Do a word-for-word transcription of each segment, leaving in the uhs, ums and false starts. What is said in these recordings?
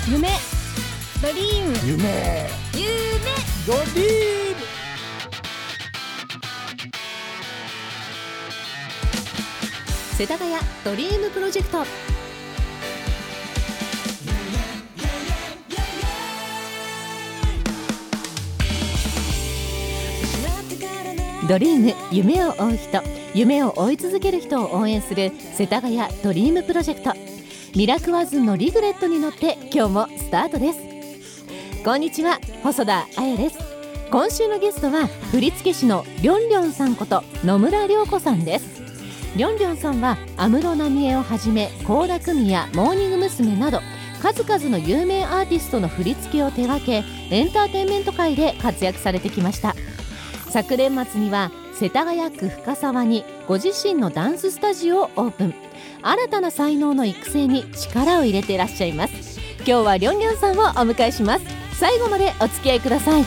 夢ドリーム夢夢ドリーム世田谷ドリームプロジェクト。ドリーム、夢を追う人、夢を追い続ける人を応援する世田谷ドリームプロジェクト。ミラクワズンのリグレットに乗って今日もスタートです。こんにちは、細田彩です。今週のゲストは振付師のりょんりょんさんこと野村良子さんです。りょんりょんさんは安室奈美恵をはじめ倖田來未やモーニング娘。など数々の有名アーティストの振り付けを手掛け、エンターテインメント界で活躍されてきました。昨年末には世田谷区深沢にご自身のダンススタジオをオープン。新たな才能の育成に力を入れていらっしゃいます。今日はりょんりょんさんをお迎えします。最後までお付き合いください。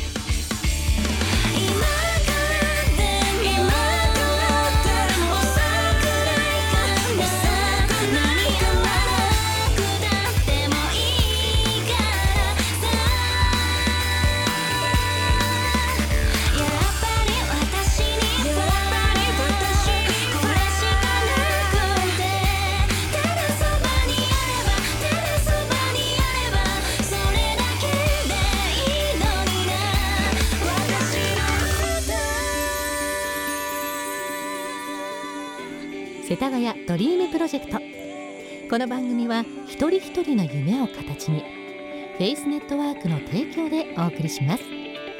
世田谷ドリームプロジェクト。この番組は一人一人の夢を形にフェイスネットワークの提供でお送りします。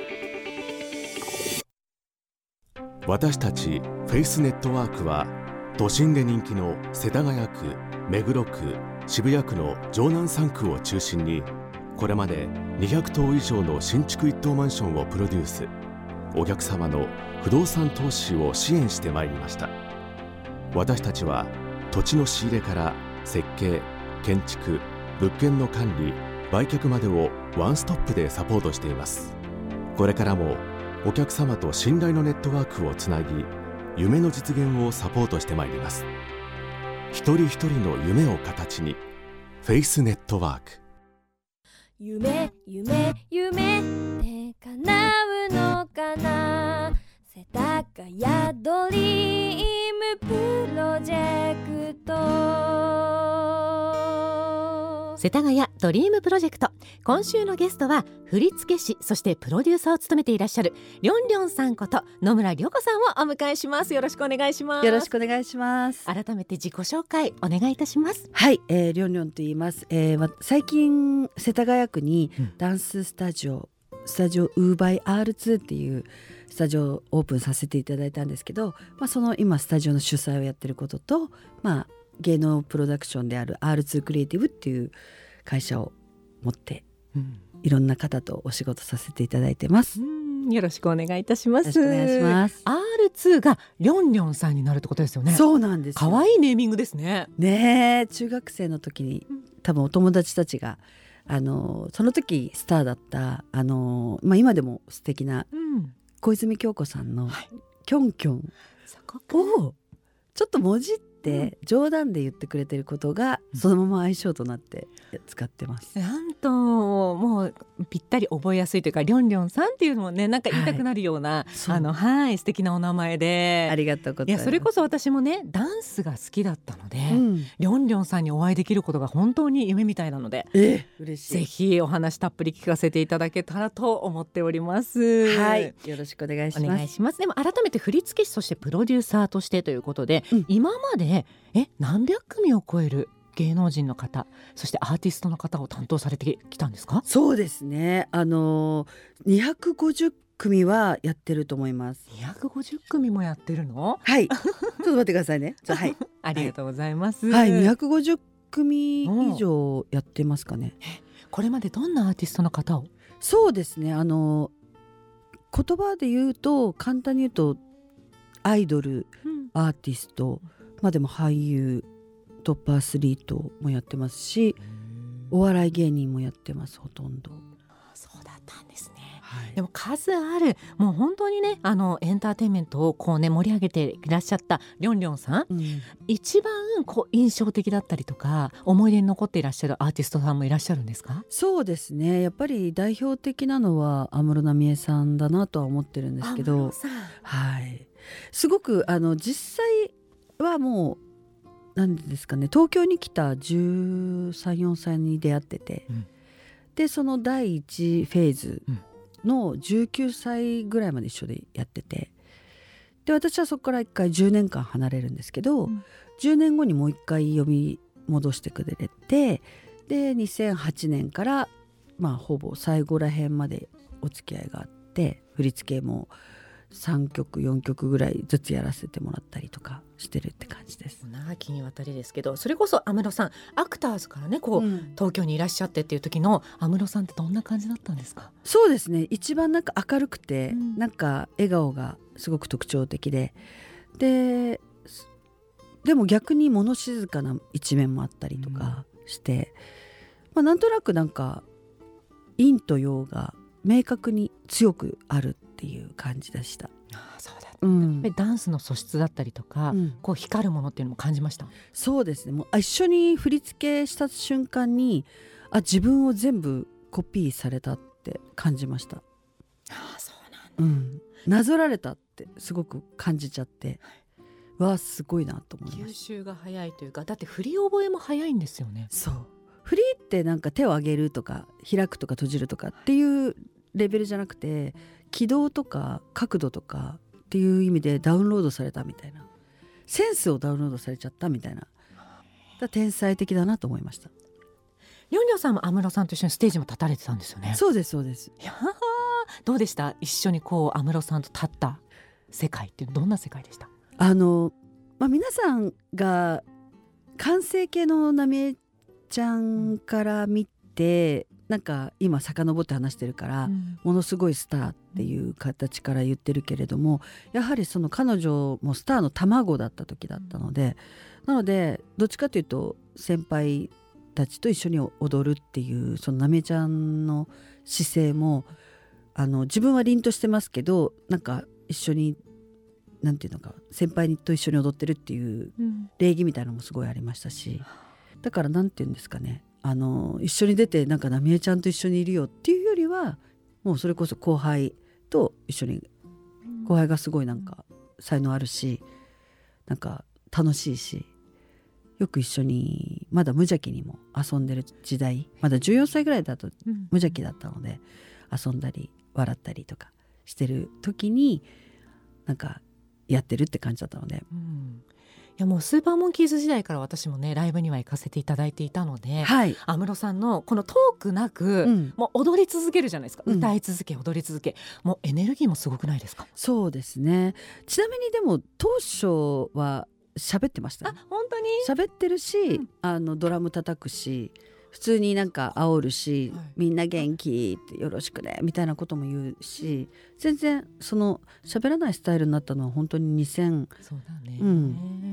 私たちフェイスネットワークは都心で人気の世田谷区、目黒区、渋谷区の城南さん区を中心にこれまでにひゃく棟以上の新築一棟マンションをプロデュース。お客様の不動産投資を支援してまいりました。私たちは土地の仕入れから設計、建築、物件の管理、売却までをワンストップでサポートしています。これからもお客様と信頼のネットワークをつなぎ、夢の実現をサポートしてまいります。一人一人の夢を形にフェイスネットワーク。 夢夢夢って叶うのかな。世田谷ドリームプロジェクト。世田谷ドリームプロジェクト。今週のゲストは振付師、そしてプロデューサーを務めていらっしゃるりょんりょんさんこと野村良子さんをお迎えします。よろしくお願いします。 よろしくお願いします。 改めて自己紹介お願いいたします。 はい、えー、りょんりょんと言います。えー、最近世田谷区にダンススタジオ、うん、スタジオウーバイ アールツー っていうスタジオをオープンさせていただいたんですけど、まあ、その今スタジオの主催をやってることと、まあ、芸能プロダクションである アールツー クリエイティブっていう会社を持って、うん、いろんな方とお仕事させていただいてます。 うん、よろしくお願いいたします。 よろしくお願いします。 アールツー がりょんりょんさんになるってことですよね。 そうなんですよ。 かわいいネーミングですね。 ねえ、中学生の時に多分お友達たちがあのその時スターだったあの、まあ、今でも素敵な、うん小泉京子さんのキョンキョンをちょっともじって冗談で言ってくれてることがそのまま相性となって使ってます。 なんともうぴったり覚えやすいというか、りょんりょんさんっていうのもね、なんか言いたくなるような、はい、あのはい素敵なお名前で、 ありがとうございます。 いやそれこそ私もねダンスが好きだったので、うん、りょんりょんさんにお会いできることが本当に夢みたいなので、 え嬉しい。 ぜひお話たっぷり聞かせていただけたらと思っております。 はい、よろしくお願いします。 お願いします。でも改めて振付師、そしてプロデューサーとしてということで、うん、今までえ何百組を超える芸能人の方、そしてアーティストの方を担当されてきたんですか？ そうですね、あのにひゃくごじゅっくみはやってると思います。 にひゃくごじゅっくみもやってるの？ はいちょっと待ってくださいね。はい、 ありがとうございます。 はい、にひゃくごじゅっくみ以上やってますかね。 これまでどんなアーティストの方を？ そうですね、あの言葉で言うと簡単に言うとアイドル、うん、アーティスト、まあでも俳優、トップアスリートもやってますし、お笑い芸人もやってます。ほとんど。 そうだったんですね。 はい、 でも数あるもう本当にねあのエンターテインメントをこうね盛り上げていらっしゃったりょんりょんさん、 うん、 一番こう印象的だったりとか思い出に残っていらっしゃるアーティストさんもいらっしゃるんですか？ そうですね、やっぱり代表的なのは安室奈美恵さんだなとは思ってるんですけど、 安室さん、 はい、すごくあの実際はもう何ですかね、東京に来たじゅうさん、よんさいに出会ってて、うん、でそのだいいちフェーズのじゅうきゅうさいぐらいまで一緒でやってて、で私はそこからいっかいじゅうねんかん離れるんですけど、うん、じゅうねんごにもういっかい呼び戻してくれて、でにせんはちねんから、まあ、ほぼ最後らへんまでお付き合いがあって、振り付けもさんきょくよんきょくぐらいずつやらせてもらったりとかしてるって感じです。 長きにわたりですけど、それこそ安室さんアクターズからねこう、うん、東京にいらっしゃってっていう時の安室さんってどんな感じだったんですか？ そうですね、一番なんか明るくて、うん、なんか笑顔がすごく特徴的で、ででも逆に物静かな一面もあったりとかして、うん、まあ、なんとなくなんか陰と陽が明確に強くあるっていう感じでした。 ああ、そうだった、うん、やっぱりダンスの素質だったりとか、うん、こう光るものっていうのも感じました？ そうですね、もう一緒に振り付けした瞬間にあ自分を全部コピーされたって感じました。ああ、そうなんだ、うん、 なぞられたってすごく感じちゃって、はい、わあすごいなと思いました。 吸収が早いというか、だって振り覚えも早いんですよね。 そう、振りってなんか手を上げるとか開くとか閉じるとかっていうレベルじゃなくて、軌道とか角度とかっていう意味でダウンロードされたみたいな、センスをダウンロードされちゃったみたいな、だ天才的だなと思いました。 りょんりょんさんも安室さんと一緒にステージも立たれてたんですよね？ そうですそうです。 いやどうでした？一緒にこう安室さんと立った世界ってどんな世界でした？ あの、まあ、皆さんが完成形の奈美恵ちゃんから見て、なんか今遡って話してるから、うん、ものすごいスターっていう形から言ってるけれども、やはりその彼女もスターの卵だった時だったので、なのでどっちかというと先輩たちと一緒に踊るっていうそのなめちゃんの姿勢も、あの自分は凛としてますけど、なんか一緒になんていうのか、先輩と一緒に踊ってるっていう礼儀みたいなのもすごいありましたし、だからなんていうんですかね、あの一緒に出てなんかなみえちゃんと一緒にいるよっていうよりは、もうそれこそ後輩と一緒に、後輩がすごいなんか才能あるし、なんか楽しいし、よく一緒にまだ無邪気にも遊んでる時代、まだじゅうよんさいぐらいだと無邪気だったので、遊んだり笑ったりとかしてる時になんかやってるって感じだったので、うん、 いやもうスーパーモンキーズ時代から私もねライブには行かせていただいていたので、はい、安室さんのこのトークなく、うん、もう踊り続けるじゃないですか、うん、歌い続け踊り続け、もうエネルギーもすごくないですか？ そうですね。ちなみにでも当初は喋ってましたね。 あ、本当に喋ってるし、うん、あのドラム叩くし、普通になんか煽るし、はい、みんな元気ってよろしくねみたいなことも言うし、全然その喋らないスタイルになったのは本当ににせん、 そうだね、 うん、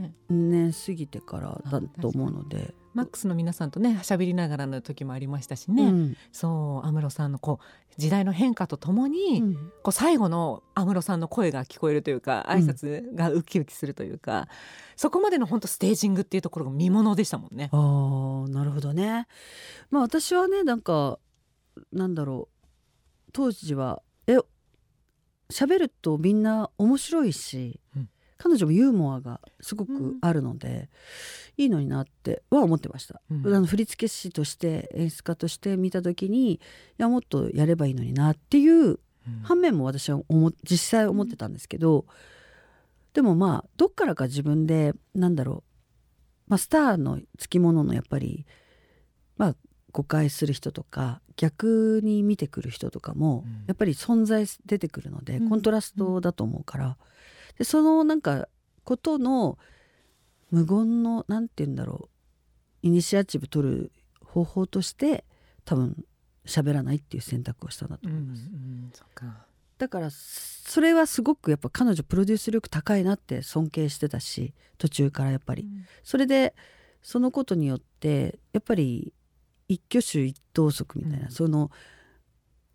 ねん過ぎてからだと思うので、 マックスの皆さんとね喋りながらの時もありましたしね、うん、そう安室さんのこう時代の変化とともに、うん、こう最後の安室さんの声が聞こえるというか、挨拶がウキウキするというか、うん、そこまでの本当ステージングっていうところが見ものでしたもんね。 あー、なるほどね。まあ私はね、なんかなんだろう、当時はえ喋るとみんな面白いし、うん、彼女もユーモアがすごくあるので、うん、いいのになっては思ってました、うん、あの振付師として演出家として見た時に、いやもっとやればいいのになっていう反面も私は思実際思ってたんですけど、うん、でもまあどっからか自分でなんだろう、まあ、スターのつきもののやっぱりまあ誤解する人とか逆に見てくる人とかもやっぱり存在出てくるので、うん、コントラストだと思うから、でそのなんかことの無言のなんて言うんだろう、イニシアチブ取る方法として多分喋らないっていう選択をしたんだと思います、うんうん、そっか。だからそれはすごくやっぱ彼女プロデュース力高いなって尊敬してたし、途中からやっぱり、うん、それでそのことによってやっぱり一挙手一投足みたいな、うん、その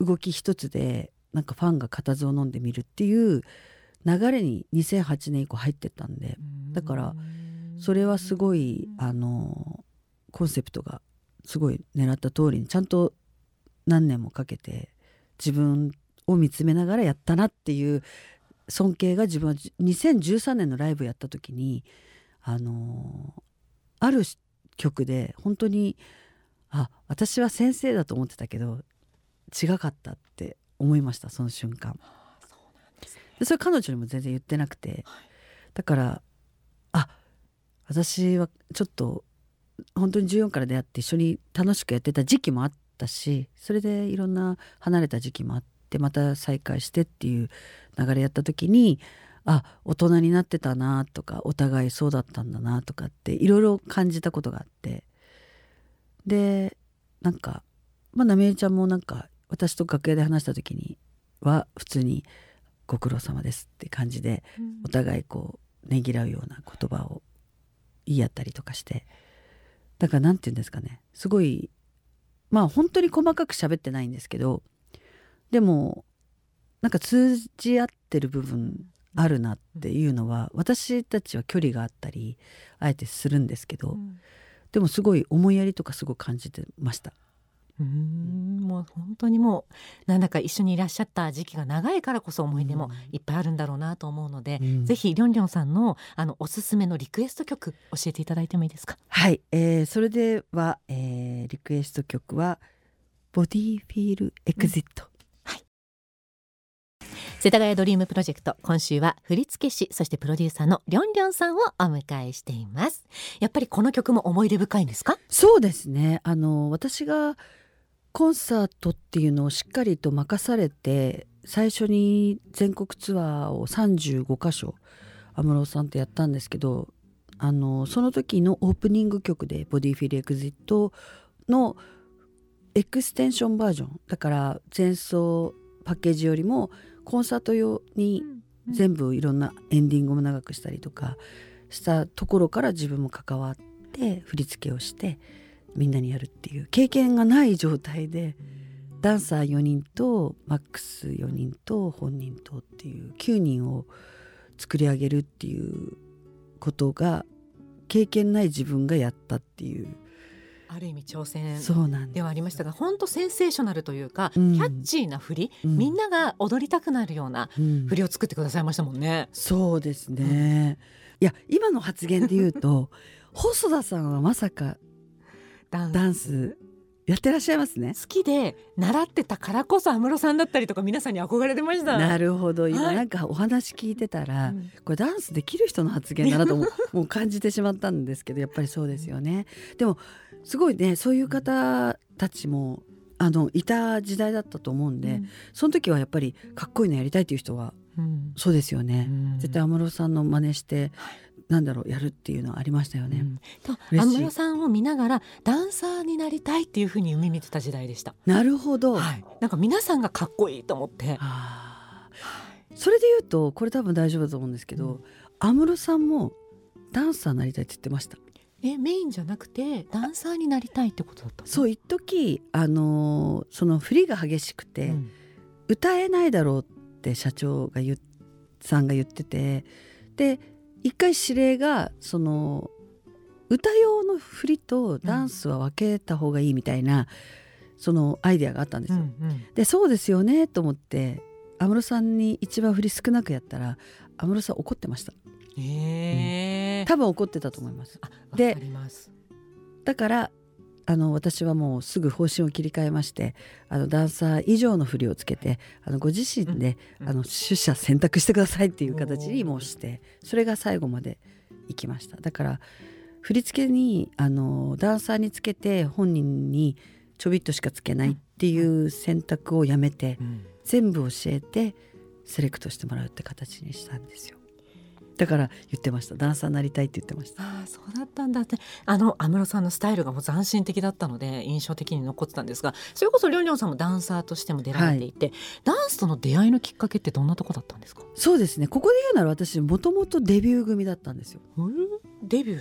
動き一つでなんかファンが固唾を飲んでみるっていう流れににせんはちねん以降入ってったんで、だからそれはすごいあのコンセプトがすごい狙った通りにちゃんと何年もかけて自分を見つめながらやったなっていう尊敬が自分はにせんじゅうさんねんのライブやった時にあのある曲で本当にあ私は先生だと思ってたけど違かったって思いました。その瞬間。 そうなんですね。 でそれ彼女にも全然言ってなくて、だからあ私はちょっと本当にじゅうよんから出会って一緒に楽しくやってた時期もあったし、それでいろんな離れた時期もあってまた再会してっていう流れやった時にあ大人になってたなとかお互いそうだったんだなとかっていろいろ感じたことがあって、でなんかまあなみえちゃんもなんか私と楽屋で話した時には普通にご苦労様ですって感じで、うん、お互いこうねぎらうような言葉を言い合ったりとかして、だからなんて言うんですかね、すごいまあ本当に細かく喋ってないんですけど、でもなんか通じ合ってる部分あるなっていうのは、私たちは距離があったりあえてするんですけど、うん、でもすごい思いやりとかすごい感じてました。 うーんもう本当にもうなんだか一緒にいらっしゃった時期が長いからこそ思い出もいっぱいあるんだろうなと思うので、うん、ぜひりょんりょんさんのあのおすすめのリクエスト曲教えていただいてもいいですか。 はい、えー、それでは、えー、リクエスト曲はボディフィールエクジット、うんはい、世田谷ドリームプロジェクト、今週は振付師そしてプロデューサーのりょんりょんさんをお迎えしています。やっぱりこの曲も思い出深いんですか。 そうですね、あの私がコンサートっていうのをしっかりと任されて最初に全国ツアーをさんじゅうごかしょ安室さんとやったんですけど、あのその時のオープニング曲でボディフィールエクジットのエクステンションバージョンだから、前奏パッケージよりもコンサート用に全部いろんなエンディングも長くしたりとかしたところから自分も関わって振り付けをしてみんなにやるっていう経験がない状態で、ダンサーよにんとマックスよにんと本人とっていうきゅうにんを作り上げるっていうことが経験ない自分がやったっていう、 ある意味挑戦ではありましたが、本当センセーショナルというか、うん、キャッチーな振り、うん、みんなが踊りたくなるような振りを作ってくださいましたもんね、 うん、そうですね、うん、いや今の発言で言うと細田さんはまさかダンス、ダンスやってらっしゃいますね。 好きで習ってたからこそ安室さんだったりとか皆さんに憧れてました。 なるほど、今なんかお話聞いてたら、はい、これダンスできる人の発言だなとももう感じてしまったんですけど、やっぱりそうですよね。でもすごいね、そういう方たちもあのいた時代だったと思うんで、うん、その時はやっぱりかっこいいのやりたいっていう人は、うん、そうですよね、うん、絶対安室さんの真似して、はい、なんだろうやるっていうのはありましたよね、うん、 と安室さんを見ながらダンサーになりたいっていうふうに夢見てた時代でした。 なるほど、 はい、なんか皆さんがかっこいいと思って、 あ、それで言うとこれ多分大丈夫だと思うんですけど、うん、安室さんもダンサーになりたいって言ってました。 えメインじゃなくてダンサーになりたいってことだったの？ そう、一時あのその振りが激しくて、うん、歌えないだろうって社長が言さんが言ってて、で一回指令がその歌用の振りとダンスは分けた方がいいみたいな、うん、そのアイデアがあったんですよ、うんうん、でそうですよねと思って安室さんに一番振り少なくやったら安室さん怒ってました。へー、うん、多分怒ってたと思います。で、わかります。だからあの私はもうすぐ方針を切り替えまして、あのダンサー以上の振りをつけて、あのご自身で、うん、あの取捨選択してくださいっていう形に申して、それが最後までいきました。だから振り付けにあのダンサーにつけて本人にちょびっとしかつけないっていう選択をやめて、うん、全部教えてセレクトしてもらうって形にしたんですよ。だから言ってました、ダンサーになりたいって言ってました。 ああ、そうだったんだって。あの安室さんのスタイルがもう斬新的だったので印象的に残ってたんですが、それこそりょんりょんさんもダンサーとしても出られていて、はい、ダンスとの出会いのきっかけってどんなとこだったんですか？ そうですね、ここで言うなら私もともとデビュー組だったんですよ。 うん、デビューされた？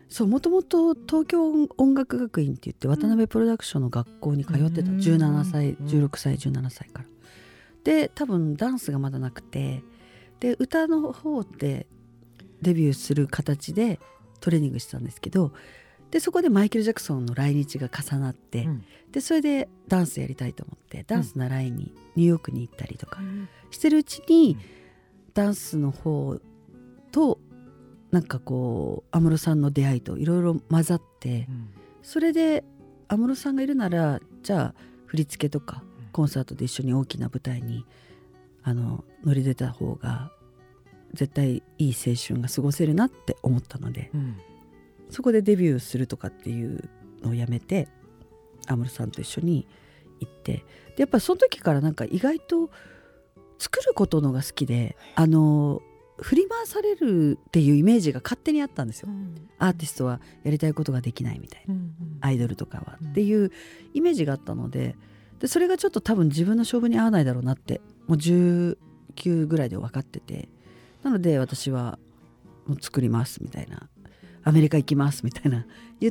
そう、もともと東京音楽学院って言って渡辺プロダクションの学校に通ってた、じゅうななさいじゅうろくさいじゅうななさいからで、多分ダンスがまだなくて、で歌の方でデビューする形でトレーニングしてたんですけど、でそこでマイケル・ジャクソンの来日が重なって、うん、でそれでダンスやりたいと思ってダンス習いにニューヨークに行ったりとかしてるうちに、うん、ダンスの方となんかこう安室さんの出会いといろいろ混ざって、うん、それで安室さんがいるならじゃあ振り付けとかコンサートで一緒に大きな舞台にあの乗り出た方が絶対いい青春が過ごせるなって思ったので、うん、そこでデビューするとかっていうのをやめて安室さんと一緒に行って、でやっぱその時からなんか意外と作ることのが好きで、あの振り回されるっていうイメージが勝手にあったんですよ、うん、アーティストはやりたいことができないみたいな、うんうん、アイドルとかは、うん、っていうイメージがあったので、でそれがちょっと多分自分の勝負に合わないだろうなってもうじゅうきゅうぐらいで分かってて、なので私はもう作りますみたいな、アメリカ行きますみたいな言って、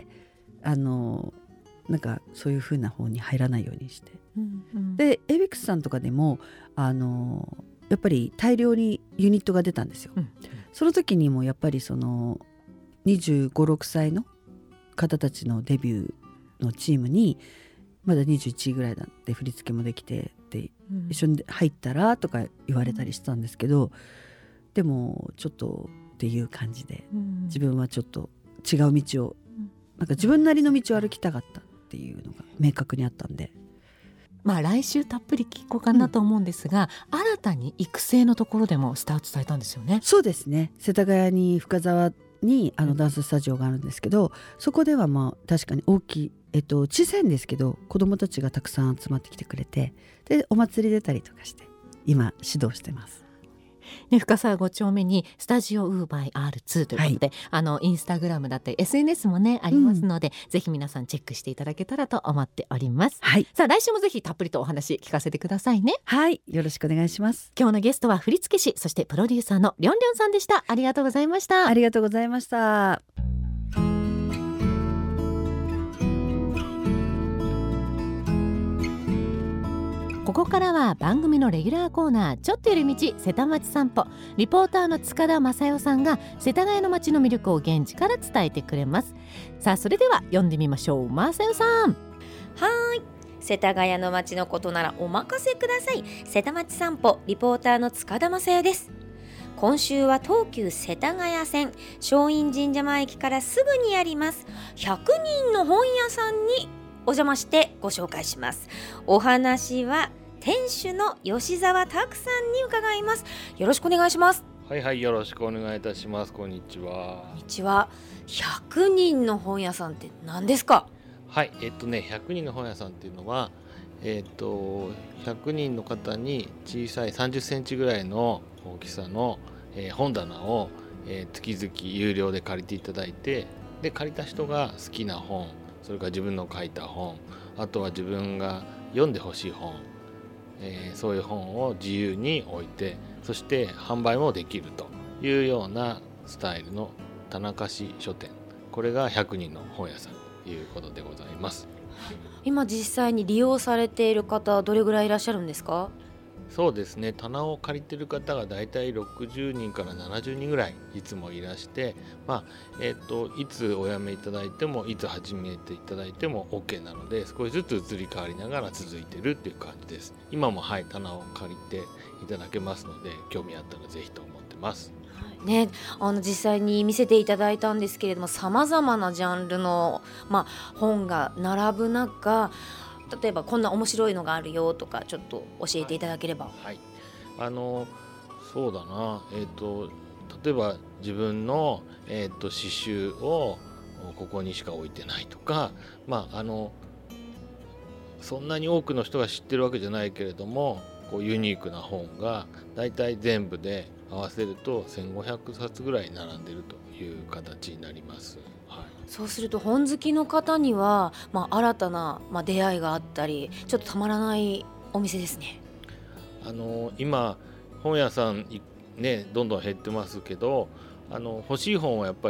あのなんかそういう風な方に入らないようにして、うんうん、でエイベックスさんとかでもあのやっぱり大量にユニットが出たんですよ、うんうん、その時にもやっぱりそのにじゅうご、ろくさいの方たちのデビューのチームにまだにじゅういちぐらいだって振り付けもできてで、うん、一緒に入ったらとか言われたりしたんですけど、うん、でもちょっとっていう感じで、うん、自分はちょっと違う道を、うん、なんか自分なりの道を歩きたかったっていうのが明確にあったんで、 まあ来週たっぷり聞こうかなと思うんですが、うん、新たに育成のところでもスタートされたんですよね。 そうですね、世田谷に深沢にあのダンススタジオがあるんですけど、うん、そこではまあ確かに大きい、えっと、小さいんですけど子どもたちがたくさん集まってきてくれて、でお祭り出たりとかして今指導してます。 ね、深沢ご丁目にスタジオウーバイ アールツー ということで、はい、あのインスタグラムだったり エスエヌエス もねありますので、うん、ぜひ皆さんチェックしていただけたらと思っております、はい、さあ来週もぜひたっぷりとお話聞かせてくださいね。 はい、よろしくお願いします。 今日のゲストは振付師そしてプロデューサーのりょんりょんさんでした。ありがとうございました。 ありがとうございました。 ここからは番組のレギュラーコーナーちょっと寄り道瀬田町散歩、リポーターの塚田正代さんが世田谷の街の魅力を現地から伝えてくれます。さあそれでは読んでみましょう。正代さん。 はい、世田谷の街のことならお任せください。瀬田町散歩リポーターの塚田正代です。今週は東急世田谷線松陰神社前駅からすぐにありますひゃくにんの本屋さんにお邪魔してご紹介します。お話は店主の吉澤拓さんに伺います。よろしくお願いします。 はいはい、よろしくお願いいたします。こんにちは。 こんにちは。ひゃくにんの本屋さんって何ですか？ はい、えっとねひゃくにんの本屋さんっていうのはえっとひゃくにんの方に小さいさんじゅっセンチぐらいの大きさの、えー、本棚を、えー、月々有料で借りていただいて、で借りた人が好きな本、それから自分の書いた本、あとは自分が読んでほしい本、えー、そういう本を自由に置いて、そして販売もできるというようなスタイルの田中市書店、これがひゃくにんの本屋さんということでございます。 今実際に利用されている方はどれぐらいいらっしゃるんですか？ そうですね、棚を借りている方がだいたいろくじゅうにんからななじゅうにんぐらいいつもいらして、まあえー、といつお辞めいただいてもいつ始めていただいても OK なので、少しずつ移り変わりながら続いているっていう感じです。今もはい棚を借りていただけますので、興味あったらぜひと思ってます。 ね、あの実際に見せていただいたんですけれども、さまざまなジャンルの、まあ、本が並ぶ中、例えばこんな面白いのがあるよとかちょっと教えていただければ。 はいはい、あのそうだな、えーと、例えば自分の、えーと、刺繍をここにしか置いてないとか、まあ、あのそんなに多くの人が知ってるわけじゃないけれども、こうユニークな本がだいたい全部で合わせるとせんごひゃくさつぐらい並んでいるという形になります。はい、 そうすると本好きの方には、まあ、新たな、まあ、出会いがあったり、ちょっとたまらないお店ですね。 あの今本屋さん、ね、どんどん減ってますけど、あの欲しい本はやっぱり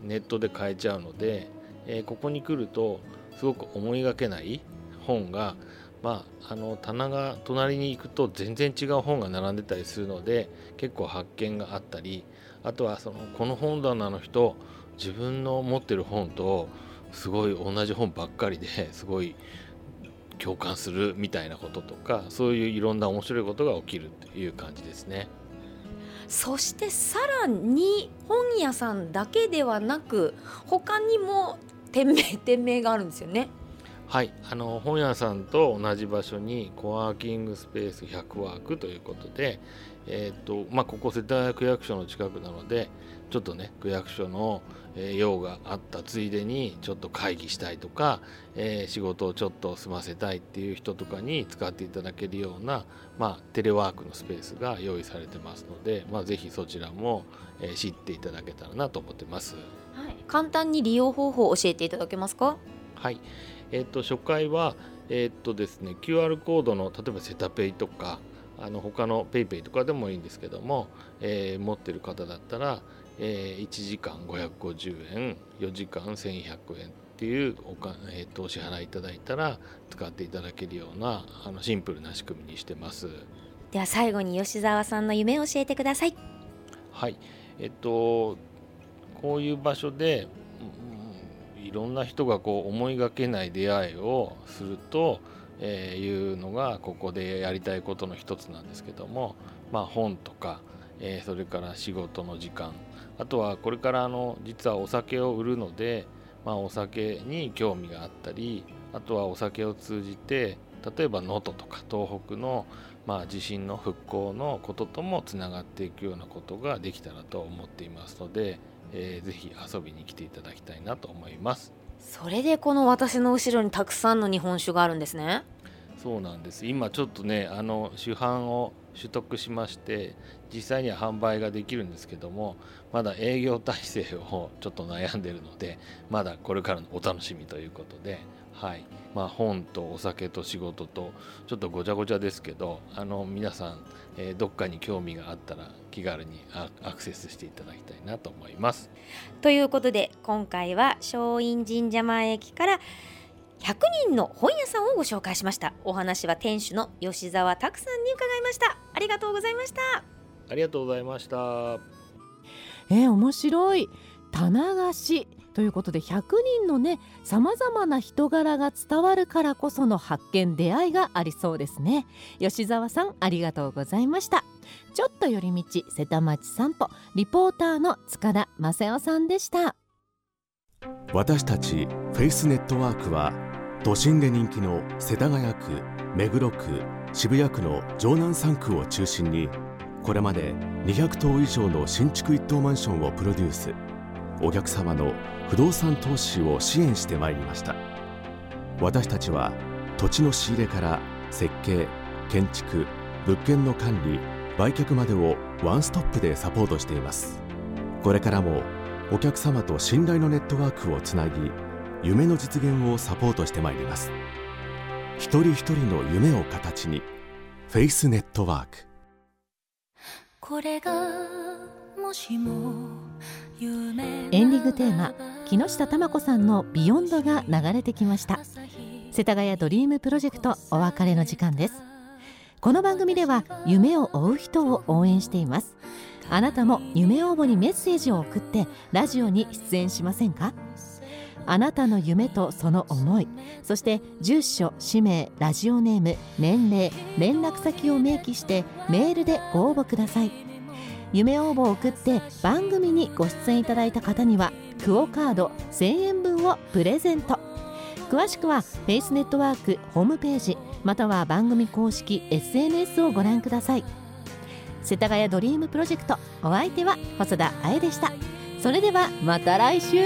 ネットで買えちゃうので、えー、ここに来るとすごく思いがけない本が、まあ、あの棚が隣に行くと全然違う本が並んでたりするので結構発見があったり、あとはそのこの本棚の人自分の持ってる本とすごい同じ本ばっかりですごい共感するみたいなこととか、そういういろんな面白いことが起きるという感じですね。 そしてさらに本屋さんだけではなく他にも店名店名があるんですよね。 はい、あの本屋さんと同じ場所にコワーキングスペースひゃくワークということで、えーとまあ、ここ世田谷区役所の近くなのでちょっとね区役所の、えー、用があったついでにちょっと会議したいとか、えー、仕事をちょっと済ませたいっていう人とかに使っていただけるような、まあ、テレワークのスペースが用意されてますので、まあ、ぜひそちらも、えー、知っていただけたらなと思ってます。 はい、簡単に利用方法を教えていただけますか？ はい、えー、と初回は、えーとですね、キューアール コードの例えばセタペイとかあの他の ペイペイとかでもいいんですけども、えー、持ってる方だったら、えー、いちじかんごひゃくごじゅうえん、よじかんせんひゃくえんっていうおか、えー、とお支払いいただいたら使っていただけるようなあのシンプルな仕組みにしてます。 では最後に吉澤さんの夢を教えてください。 はい、えっとこういう場所でいろんな人がこう思いがけない出会いをすると、えー、いうのがここでやりたいことの一つなんですけども、まあ、本とか、えー、それから仕事の時間、あとはこれからあの実はお酒を売るので、まあ、お酒に興味があったり、あとはお酒を通じて例えば能登とか東北の、まあ、地震の復興のことともつながっていくようなことができたらと思っていますので、えー、ぜひ遊びに来ていただきたいなと思います。 それでこの私の後ろにたくさんの日本酒があるんですね。 そうなんです。今ちょっとねあの酒販を取得しまして実際には販売ができるんですけども、まだ営業体制をちょっと悩んでいるのでまだこれからのお楽しみということで、はい、まあ、本とお酒と仕事とちょっとごちゃごちゃですけど、あの皆さん、えー、どっかに興味があったら気軽にアクセスしていただきたいなと思います。 ということで今回は松陰神社前駅からひゃくにんの本屋さんをご紹介しました。お話は店主の吉澤拓さんに伺いました。ありがとうございました。 ありがとうございました。 えー、面白い。棚貸しということでひゃくにんのねさまざまな人柄が伝わるからこその発見出会いがありそうですね。吉澤さんありがとうございました。ちょっと寄り道瀬田町散歩リポーターの塚田正代さんでした。 私たちフェイスネットワークは都心で人気の世田谷区、目黒区、渋谷区の城南さん区を中心にこれまでにひゃくとう以上の新築一棟マンションをプロデュース、お客様の不動産投資を支援してまいりました。私たちは土地の仕入れから設計、建築、物件の管理、売却までをワンストップでサポートしています。これからもお客様と信頼のネットワークをつなぎ、夢の実現をサポートしてまいります。一人一人の夢を形にフェイスネットワーク。 これがもしも夢エンディングテーマ木下珠子さんのビヨンドが流れてきました。世田谷ドリームプロジェクトお別れの時間です。この番組では夢を追う人を応援しています。あなたも夢応募にメッセージを送ってラジオに出演しませんか？あなたの夢とその思い、そして住所、氏名、ラジオネーム、年齢、連絡先を明記してメールでご応募ください。夢応募を送って番組にご出演いただいた方にはクオカードせんえんぶんをプレゼント。詳しくはフェイスネットワークホームページまたは番組公式 エスエヌエス をご覧ください。世田谷ドリームプロジェクト、お相手は細田あえでした。それではまた来週。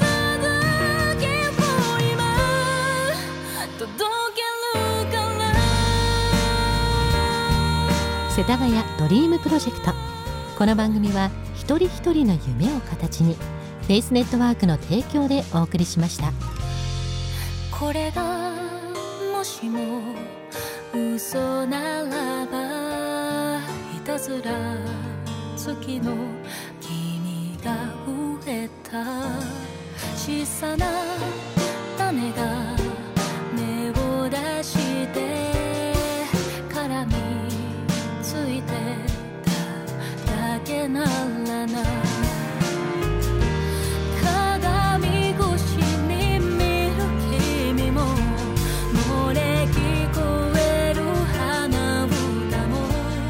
届けるから田谷ドリームプロジェクト。この番組は一人一人の夢を形に、フェイスネットワークの提供でお送りしました。 これがもしも嘘ならば、いたずら月の君が植えた小さな種が芽を出して絡みついてただけならな。鏡越しに見る君も漏れ聞こえる花歌も。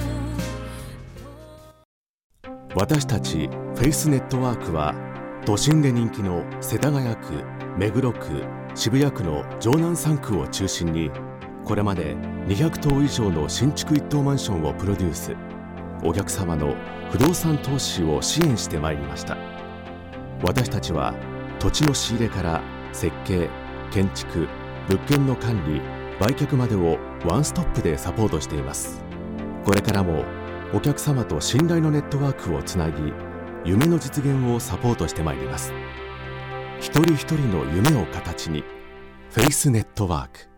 私たちフェイスネットワークは、都心で人気の世田谷区、目黒区、渋谷区の城南さん区を中心に、これまでにひゃくとう以上の新築一棟マンションをプロデュース、お客様の不動産投資を支援してまいりました。私たちは土地の仕入れから設計、建築、物件の管理、売却までをワンストップでサポートしています。これからもお客様と信頼のネットワークをつなぎ、夢の実現をサポートしてまいります。一人一人の夢を形に、フェイスネットワーク。